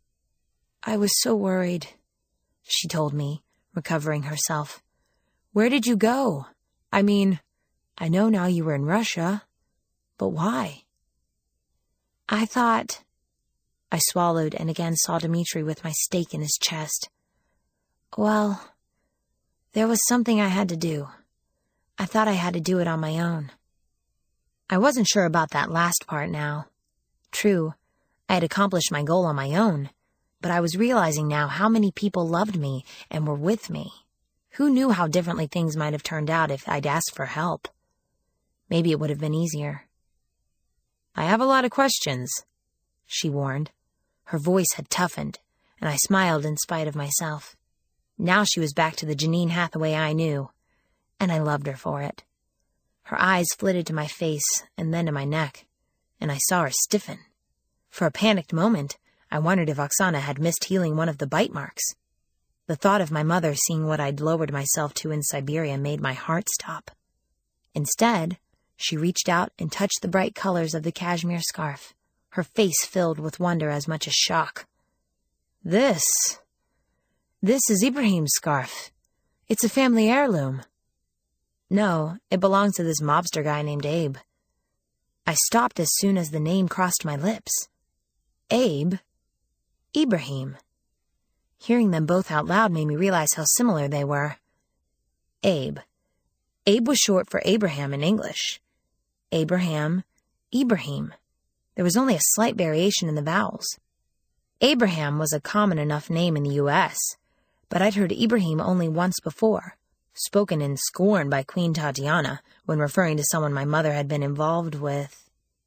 I was so worried, she told me, recovering herself. Where did you go? I mean, I know now you were in Russia, but why? I thought... I swallowed and again saw Dmitri with my stake in his chest. Well, there was something I had to do. I thought I had to do it on my own. I wasn't sure about that last part now. True, I had accomplished my goal on my own, but I was realizing now how many people loved me and were with me. Who knew how differently things might have turned out if I'd asked for help? Maybe it would have been easier. I have a lot of questions, she warned. Her voice had toughened, and I smiled in spite of myself. Now she was back to the Janine Hathaway I knew, and I loved her for it. Her eyes flitted to my face and then to my neck, and I saw her stiffen. For a panicked moment, I wondered if Oksana had missed healing one of the bite marks. The thought of my mother seeing what I'd lowered myself to in Siberia made my heart stop. Instead, she reached out and touched the bright colors of the cashmere scarf, her face filled with wonder as much as shock. This is Ibrahim's scarf. It's a family heirloom. No, it belongs to this mobster guy named Abe. I stopped as soon as the name crossed my lips. Abe? Ibrahim. Hearing them both out loud made me realize how similar they were. Abe. Abe was short for Abraham in English. Abraham, Ibrahim. There was only a slight variation in the vowels. Abraham was a common enough name in the U.S., but I'd heard Ibrahim only once before, spoken in scorn by Queen Tatiana when referring to someone my mother had been involved with.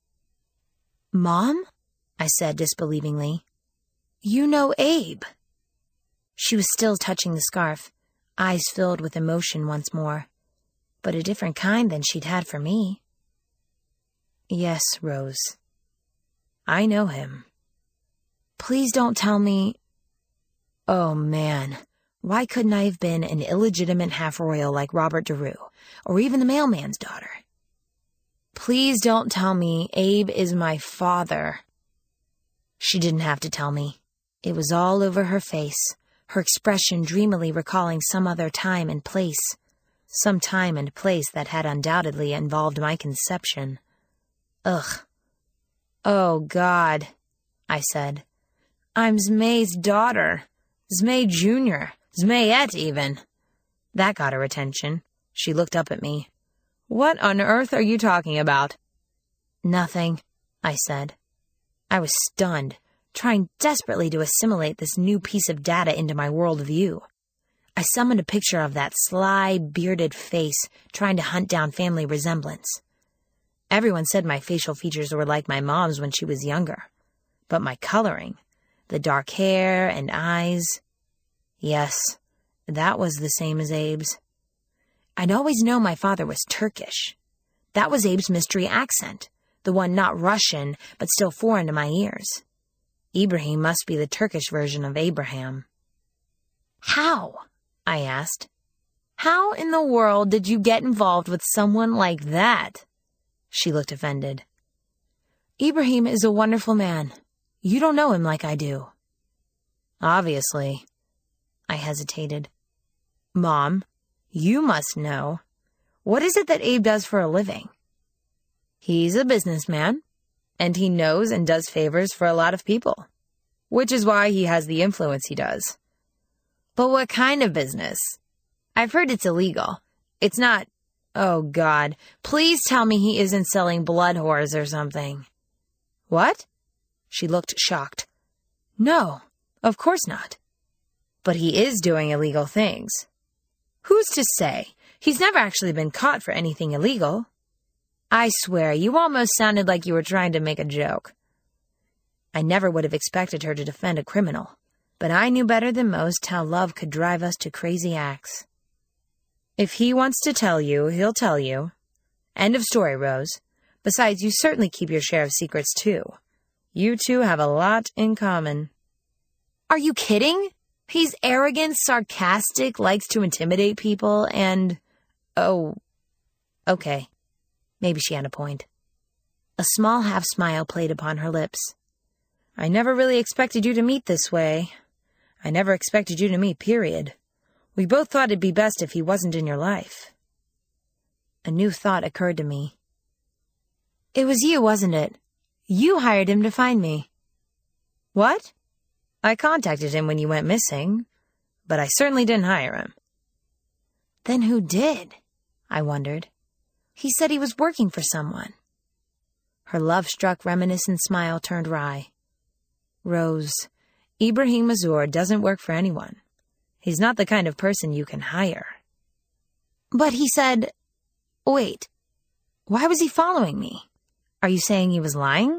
"Mom?" I said disbelievingly. "You know Abe." She was still touching the scarf, eyes filled with emotion once more, but a different kind than she'd had for me. "Yes, Rose. I know him." "Please don't tell me..." Oh, man. Why couldn't I have been an illegitimate half-royal like Robert Daru, or even the mailman's daughter? "Please don't tell me Abe is my father." She didn't have to tell me. It was all over her face, her expression dreamily recalling some other time and place, some time and place that had undoubtedly involved my conception. Ugh. "Oh, God," I said. "I'm Zmay's daughter. Zmay Jr., Zmayette even." That got her attention. She looked up at me. "What on earth are you talking about?" "Nothing," I said. I was stunned, trying desperately to assimilate this new piece of data into my worldview. I summoned a picture of that sly, bearded face, trying to hunt down family resemblance. Everyone said my facial features were like my mom's when she was younger. But my coloring, the dark hair and eyes, yes, that was the same as Abe's. I'd always known my father was Turkish. That was Abe's mystery accent, the one not Russian, but still foreign to my ears. Ibrahim must be the Turkish version of Abraham. "How?" I asked. "How in the world did you get involved with someone like that?" She looked offended. "Ibrahim is a wonderful man. You don't know him like I do." "Obviously." I hesitated. "Mom, you must know. What is it that Abe does for a living?" "He's a businessman, and he knows and does favors for a lot of people, which is why he has the influence he does." "But what kind of business? I've heard it's illegal. It's not... Oh, God, please tell me he isn't selling blood whores or something." "What?" She looked shocked. "No, of course not." "But he is doing illegal things." "Who's to say? He's never actually been caught for anything illegal." "I swear, you almost sounded like you were trying to make a joke." I never would have expected her to defend a criminal, but I knew better than most how love could drive us to crazy acts. "If he wants to tell you, he'll tell you. End of story, Rose. Besides, you certainly keep your share of secrets, too. You two have a lot in common." "Are you kidding? He's arrogant, sarcastic, likes to intimidate people, and... Oh, okay. Maybe she had a point." A small half-smile played upon her lips. "I never really expected you to meet this way. I never expected you to meet, period. We both thought it'd be best if he wasn't in your life." A new thought occurred to me. "It was you, wasn't it? You hired him to find me. What? I contacted him when you went missing, but I certainly didn't hire him. Then who did? I wondered. He said he was working for someone. Her love-struck, reminiscent smile turned wry. Rose, Ibrahim Mazur doesn't work for anyone. He's not the kind of person you can hire. But he said... Wait, why was he following me? Are you saying he was lying?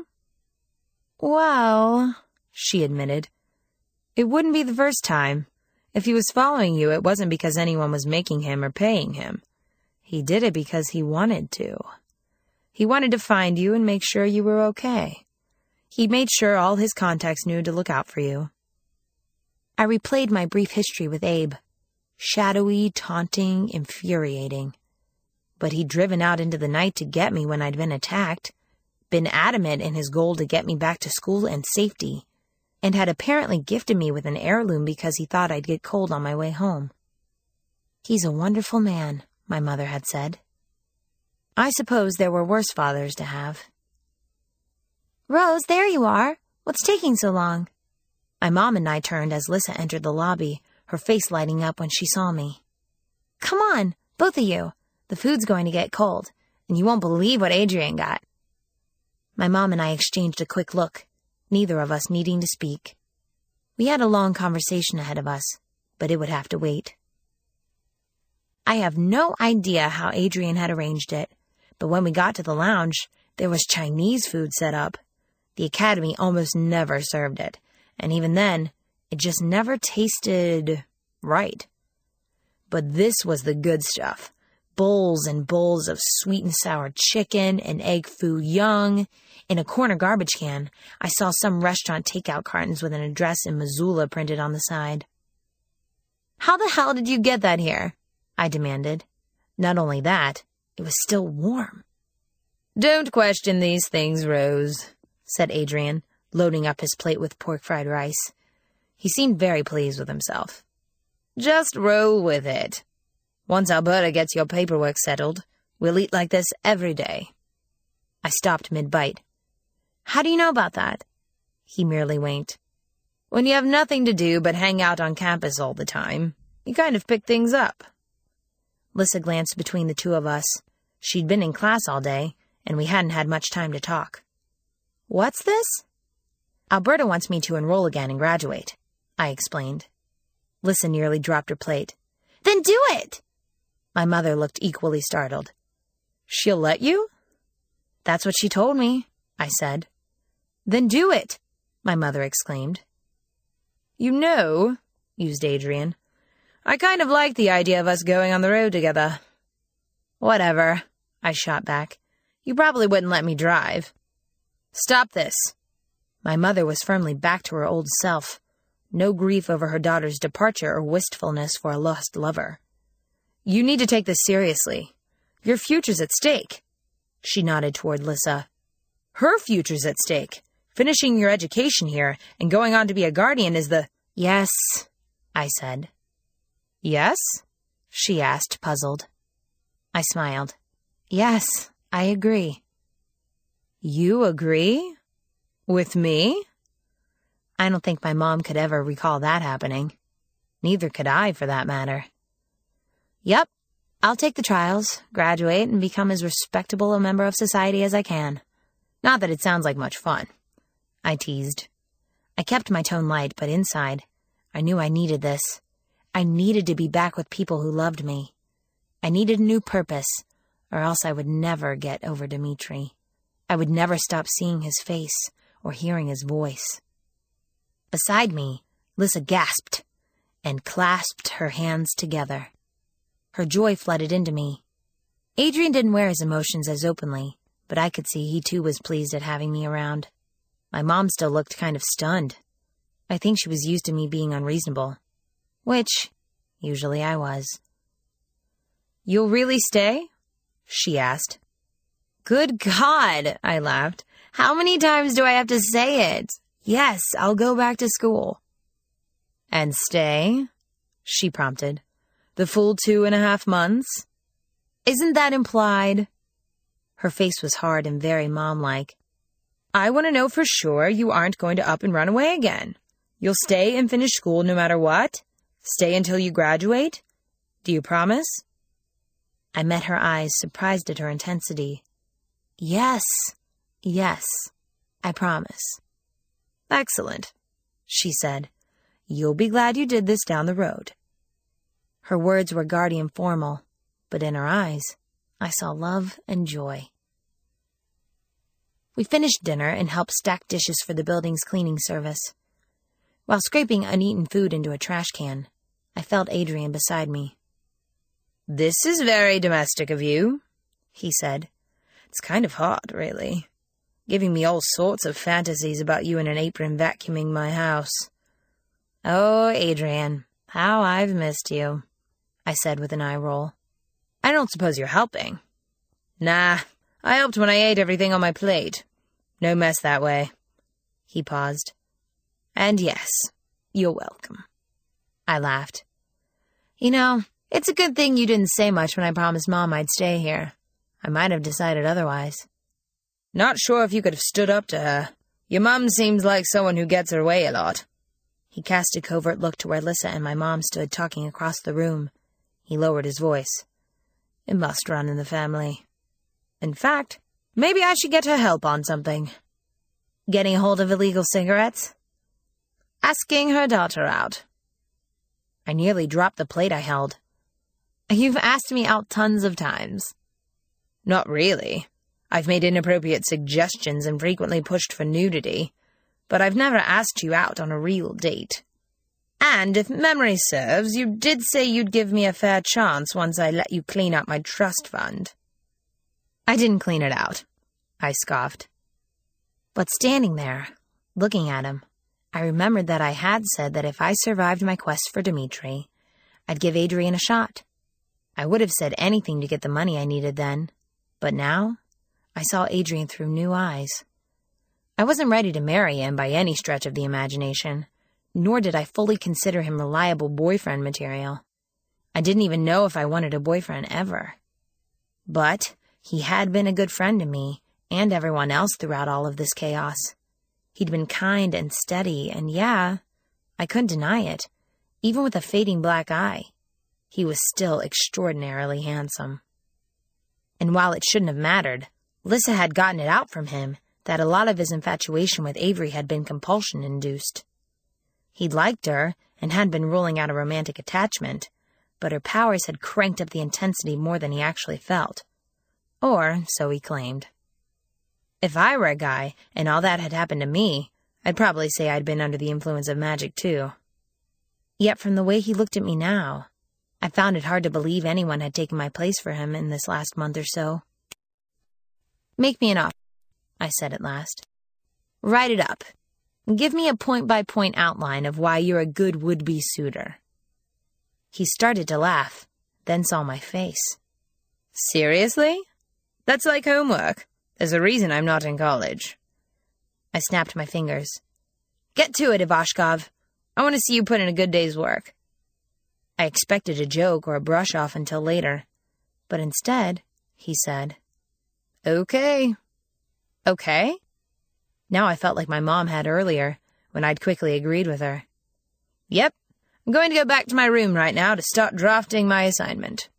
Well, she admitted. It wouldn't be the first time. If he was following you, it wasn't because anyone was making him or paying him. He did it because he wanted to. He wanted to find you and make sure you were okay. He made sure all his contacts knew to look out for you. I replayed my brief history with Abe. Shadowy, taunting, infuriating. But he'd driven out into the night to get me when I'd been attacked, been adamant in his goal to get me back to school and safety, and had apparently gifted me with an heirloom because he thought I'd get cold on my way home. He's a wonderful man, my mother had said. I suppose there were worse fathers to have. Rose, there you are. What's taking so long? My mom and I turned as Lissa entered the lobby, her face lighting up when she saw me. Come on, both of you. The food's going to get cold, and you won't believe what Adrian got. My mom and I exchanged a quick look, neither of us needing to speak. We had a long conversation ahead of us, but it would have to wait. I have no idea how Adrian had arranged it, but when we got to the lounge, there was Chinese food set up. The academy almost never served it, and even then, it just never tasted right. But this was the good stuff. Bowls and bowls of sweet and sour chicken and egg foo young. In a corner garbage can, I saw some restaurant takeout cartons with an address in Missoula printed on the side. How the hell did you get that here? I demanded. Not only that, it was still warm. Don't question these things, Rose, said Adrian, loading up his plate with pork fried rice. He seemed very pleased with himself. Just roll with it. Once Alberta gets your paperwork settled, we'll eat like this every day. I stopped mid-bite. How do you know about that? He merely winked. When you have nothing to do but hang out on campus all the time, you kind of pick things up. Lissa glanced between the two of us. She'd been in class all day, and we hadn't had much time to talk. What's this? Alberta wants me to enroll again and graduate, I explained. Lissa nearly dropped her plate. Then do it! My mother looked equally startled. She'll let you? That's what she told me, I said. Then do it, my mother exclaimed. You know, mused Adrian, I kind of like the idea of us going on the road together. Whatever, I shot back. You probably wouldn't let me drive. Stop this. My mother was firmly back to her old self. No grief over her daughter's departure or wistfulness for a lost lover. You need to take this seriously. Your future's at stake. She nodded toward Lissa. Her future's at stake. Finishing your education here and going on to be a guardian is the... Yes, I said. Yes? She asked, puzzled. I smiled. Yes, I agree. You agree? With me? I don't think my mom could ever recall that happening. Neither could I, for that matter. Yep, I'll take the trials, graduate, and become as respectable a member of society as I can. Not that it sounds like much fun, I teased. I kept my tone light, but inside, I knew I needed this. I needed to be back with people who loved me. I needed a new purpose, or else I would never get over Dimitri. I would never stop seeing his face or hearing his voice. Beside me, Lissa gasped and clasped her hands together. Her joy flooded into me. Adrian didn't wear his emotions as openly, but I could see he too was pleased at having me around. My mom still looked kind of stunned. I think she was used to me being unreasonable, which usually I was. You'll really stay? She asked. Good God, I laughed. How many times do I have to say it? Yes, I'll go back to school. And stay? She prompted. The full 2.5 months? Isn't that implied? Her face was hard and very mom-like. I want to know for sure you aren't going to up and run away again. You'll stay and finish school no matter what? Stay until you graduate? Do you promise? I met her eyes, surprised at her intensity. Yes, I promise. Excellent, she said. You'll be glad you did this down the road. Her words were guardian formal, but in her eyes, I saw love and joy. We finished dinner and helped stack dishes for the building's cleaning service. While scraping uneaten food into a trash can, I felt Adrian beside me. This is very domestic of you, he said. It's kind of hot, really. Giving me all sorts of fantasies about you in an apron vacuuming my house. Oh, Adrian, how I've missed you, I said with an eye roll. I don't suppose you're helping. Nah, I helped when I ate everything on my plate. No mess that way. He paused. And yes, you're welcome. I laughed. You know, it's a good thing you didn't say much when I promised Mom I'd stay here. I might have decided otherwise. Not sure if you could have stood up to her. Your mum seems like someone who gets her way a lot. He cast a covert look to where Lissa and my mom stood talking across the room. He lowered his voice. It must run in the family. In fact, maybe I should get her help on something. Getting a hold of illegal cigarettes? Asking her daughter out. I nearly dropped the plate I held. You've asked me out tons of times. Not really. I've made inappropriate suggestions and frequently pushed for nudity, but I've never asked you out on a real date. And if memory serves, you did say you'd give me a fair chance once I let you clean out my trust fund. I didn't clean it out, I scoffed. But standing there, looking at him, I remembered that I had said that if I survived my quest for Dimitri, I'd give Adrian a shot. I would have said anything to get the money I needed then, but now I saw Adrian through new eyes. I wasn't ready to marry him by any stretch of the imagination, nor did I fully consider him reliable boyfriend material. I didn't even know if I wanted a boyfriend ever. But he had been a good friend to me and everyone else throughout all of this chaos. He'd been kind and steady, and yeah, I couldn't deny it. Even with a fading black eye, he was still extraordinarily handsome. And while it shouldn't have mattered, Lissa had gotten it out from him that a lot of his infatuation with Avery had been compulsion-induced. He'd liked her and had been ruling out a romantic attachment, but her powers had cranked up the intensity more than he actually felt. Or so he claimed. If I were a guy and all that had happened to me, I'd probably say I'd been under the influence of magic too. Yet from the way he looked at me now, I found it hard to believe anyone had taken my place for him in this last month or so. Make me an offer, I said at last. Write it up. Give me a point-by-point outline of why you're a good would-be suitor. He started to laugh, then saw my face. Seriously? That's like homework. There's a reason I'm not in college. I snapped my fingers. Get to it, Ivashkov. I want to see you put in a good day's work. I expected a joke or a brush-off until later, but instead, he said, Okay. Okay? Now I felt like my mom had earlier, when I'd quickly agreed with her. Yep. I'm going to go back to my room right now to start drafting my assignment.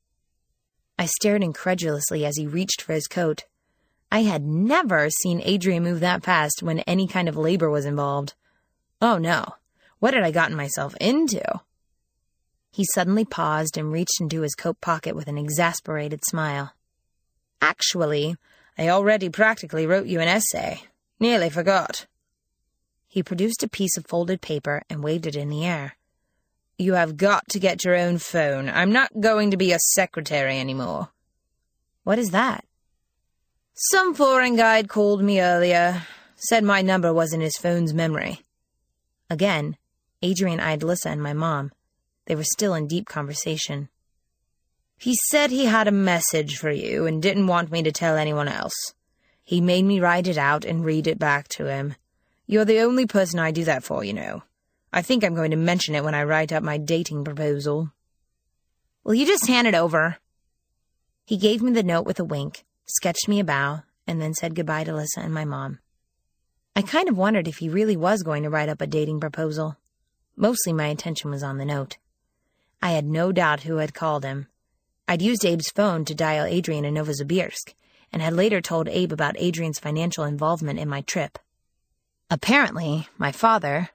I stared incredulously as he reached for his coat. I had never seen Adrian move that fast when any kind of labor was involved. Oh no, what had I gotten myself into? He suddenly paused and reached into his coat pocket with an exasperated smile. Actually, I already practically wrote you an essay. Nearly forgot. He produced a piece of folded paper and waved it in the air. You have got to get your own phone. I'm not going to be a secretary anymore. What is that? Some foreign guide called me earlier. Said my number was in his phone's memory. Again, Adrian eyed Lissa and my mom. They were still in deep conversation. He said he had a message for you and didn't want me to tell anyone else. He made me write it out and read it back to him. You're the only person I do that for, you know. I think I'm going to mention it when I write up my dating proposal. Will you just hand it over? He gave me the note with a wink, sketched me a bow, and then said goodbye to Lissa and my mom. I kind of wondered if he really was going to write up a dating proposal. Mostly my attention was on the note. I had no doubt who had called him. I'd used Abe's phone to dial Adrian in Novosibirsk, and had later told Abe about Adrian's financial involvement in my trip. Apparently, my father,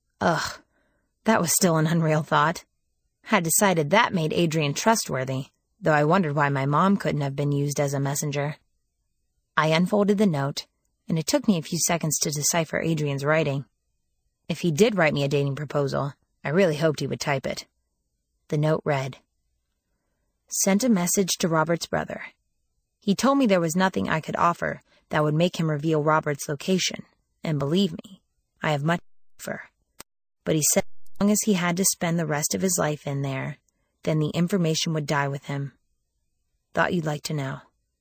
that was still an unreal thought, had decided that made Adrian trustworthy, though I wondered why my mom couldn't have been used as a messenger. I unfolded the note, and it took me a few seconds to decipher Adrian's writing. If he did write me a dating proposal, I really hoped he would type it. The note read, "Sent a message to Robert's brother. He told me there was nothing I could offer that would make him reveal Robert's location, and believe me, I have much to offer. But he said as long as he had to spend the rest of his life in there, then the information would die with him. Thought you'd like to know."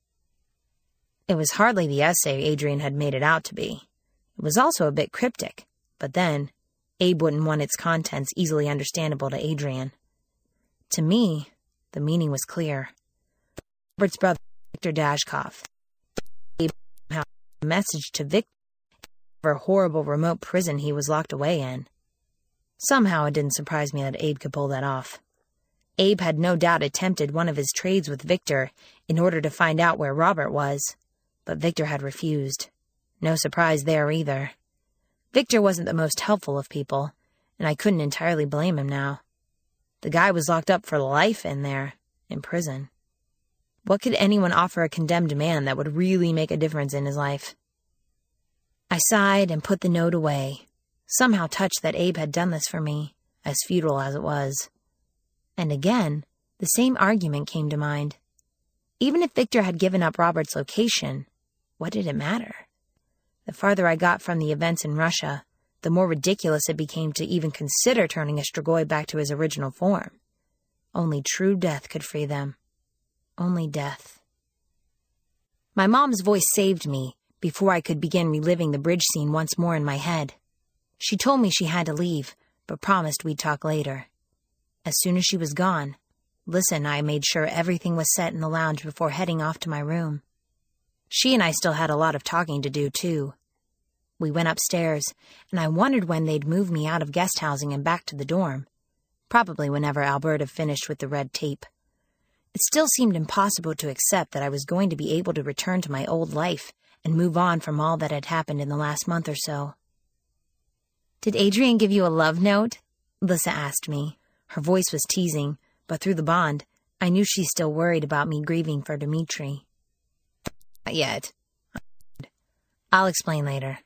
It was hardly the essay Adrian had made it out to be. It was also a bit cryptic, but then, Abe wouldn't want its contents easily understandable to Adrian. To me, the meaning was clear. Robert's brother, Victor Dashkov. Abe had a message to Victor for a horrible remote prison he was locked away in. Somehow it didn't surprise me that Abe could pull that off. Abe had no doubt attempted one of his trades with Victor in order to find out where Robert was, but Victor had refused. No surprise there either. Victor wasn't the most helpful of people, and I couldn't entirely blame him now. The guy was locked up for life in there, in prison. What could anyone offer a condemned man that would really make a difference in his life? I sighed and put the note away, somehow touched that Abe had done this for me, as futile as it was. And again, the same argument came to mind. Even if Victor had given up Robert's location, what did it matter? The farther I got from the events in Russia, the more ridiculous it became to even consider turning a Strigoi back to his original form. Only true death could free them. Only death. My mom's voice saved me before I could begin reliving the bridge scene once more in my head. She told me she had to leave, but promised we'd talk later. As soon as she was gone, Lissa and I made sure everything was set in the lounge before heading off to my room. She and I still had a lot of talking to do, too. We went upstairs, and I wondered when they'd move me out of guest housing and back to the dorm. Probably whenever Alberta finished with the red tape. It still seemed impossible to accept that I was going to be able to return to my old life and move on from all that had happened in the last month or so. "Did Adrian give you a love note?" Lissa asked me. Her voice was teasing, but through the bond, I knew she still worried about me grieving for Dmitri. "Not yet. I'll explain later."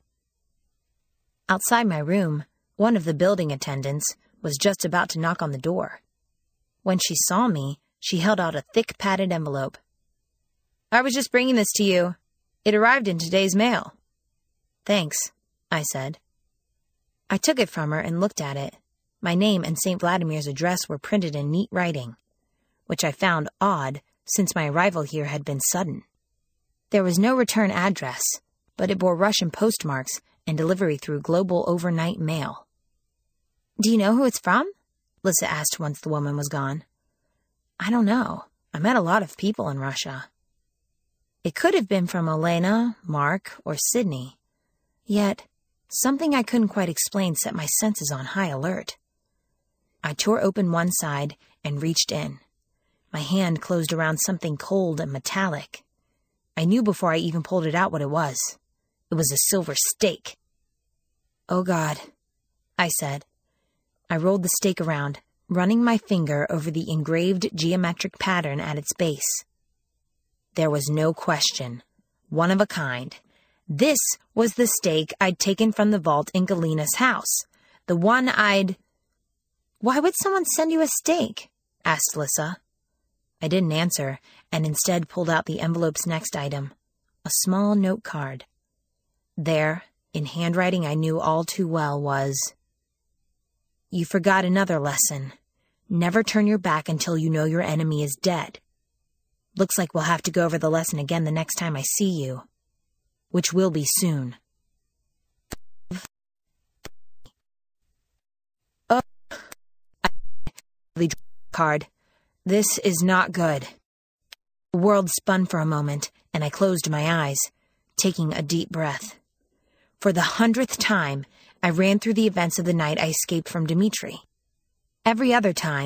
Outside my room, one of the building attendants was just about to knock on the door. When she saw me, she held out a thick padded envelope. "I was just bringing this to you. It arrived in today's mail." "Thanks," I said. I took it from her and looked at it. My name and St. Vladimir's address were printed in neat writing, which I found odd since my arrival here had been sudden. There was no return address, but it bore Russian postmarks and delivery through Global Overnight Mail. "Do you know who it's from?" Lissa asked once the woman was gone. "I don't know. I met a lot of people in Russia." It could have been from Elena, Mark, or Sydney. Yet, something I couldn't quite explain set my senses on high alert. I tore open one side and reached in. My hand closed around something cold and metallic. I knew before I even pulled it out what it was. It was a silver stake. "Oh, God," I said. I rolled the stake around, running my finger over the engraved geometric pattern at its base. There was no question. One of a kind. This was the stake I'd taken from the vault in Galina's house. The one I'd... "Why would someone send you a stake?" asked Lissa. I didn't answer, and instead pulled out the envelope's next item, a small note card. There, in handwriting I knew all too well, was, "You forgot another lesson. Never turn your back until you know your enemy is dead. Looks like we'll have to go over the lesson again the next time I see you. Which will be soon." "Oh," I card. "This is not good." The world spun for a moment, and I closed my eyes, taking a deep breath. For the 100th time, I ran through the events of the night I escaped from Dmitri. Every other time,